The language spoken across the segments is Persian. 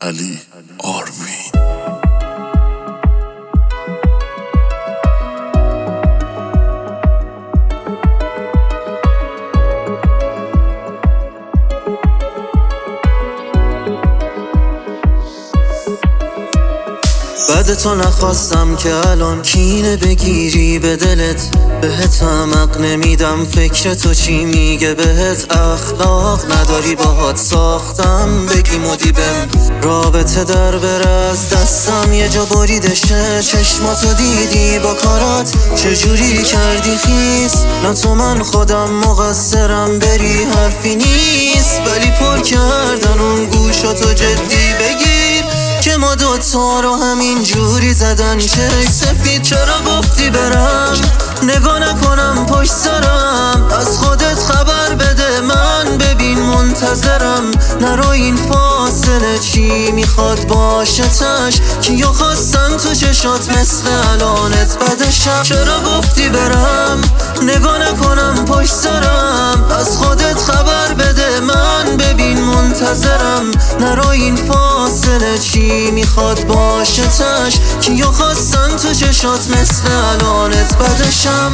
علی آروین. بعد تو نخواستم که الان کینه بگیری به دلت، بهت عمق نمیدم فکر تو چی میگه بهت. اخلاق نداری باهات ساختم بگی مدیبم، رابطه در بره از دستم یه جا بریدشه. چشماتو دیدی با کارات چجوری کردی خیس، نه تو من خودم مقصرم بری حرفی نیست، ولی پر کردن اون گوشاتو جدی بگیر که ما دوتا رو همین جوری زدن چشم سفید. چرا گفتی برم نگاه نکنم پشت سرم، از خودت خبر بده من ببین منتظرم. نرو این فاصله چی میخواد باشه تش، کیو خواستن تو چشات مثل الانت بدشم. چرا گفتی برم نگاه نکنم پشت سرم، از خودت خبر بده من ببین منتظرم. نرو این فاصله چی میخواد باشه تش، کیو خواستن تو چشات مثل الانت بدشم.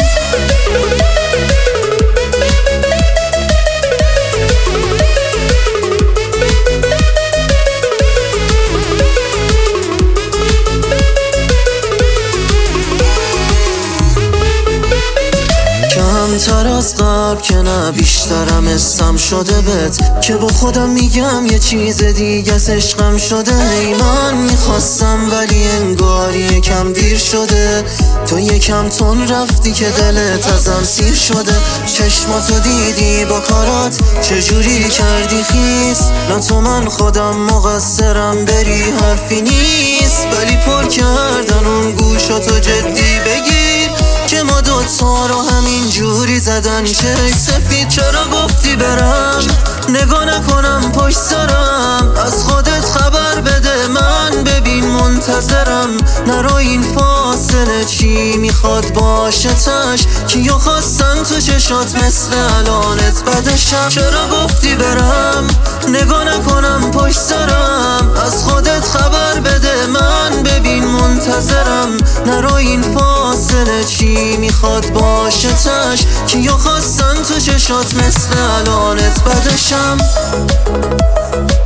کمتر از قبل که نه بیشترم اسم شده بهت، که با خودم میگم یه چیز دیگه از عشقم شده. ای من میخواستم ولی انگار یکم دیر شده، تو یکم تون رفتی که دلت ازم سیر شده. چشماتو دیدی با کارات چجوری کردی خیس، نه تو من خودم مقصرم بری حرفی نیست، ولی پر کردن اون گوشاتو جدی بگیر که ما دوتا رو همین جوری زدن چشم سفید. چرا گفتی برم نگاه نکنم پشت سرم، از خودت خبر بده من ببین منتظرم. نرو این فاصله چی میخواد باشه تش، کیو خواستن تو چشات مثل الانت بدشم. چرا گفتی برم نگاه نکنم پشت سرم، از خودت خبر بده من ببین منتظرم. نرو این فاصله چی میخواد باشه تش، کیو خواستن تو چشات مثل الانت بدشم.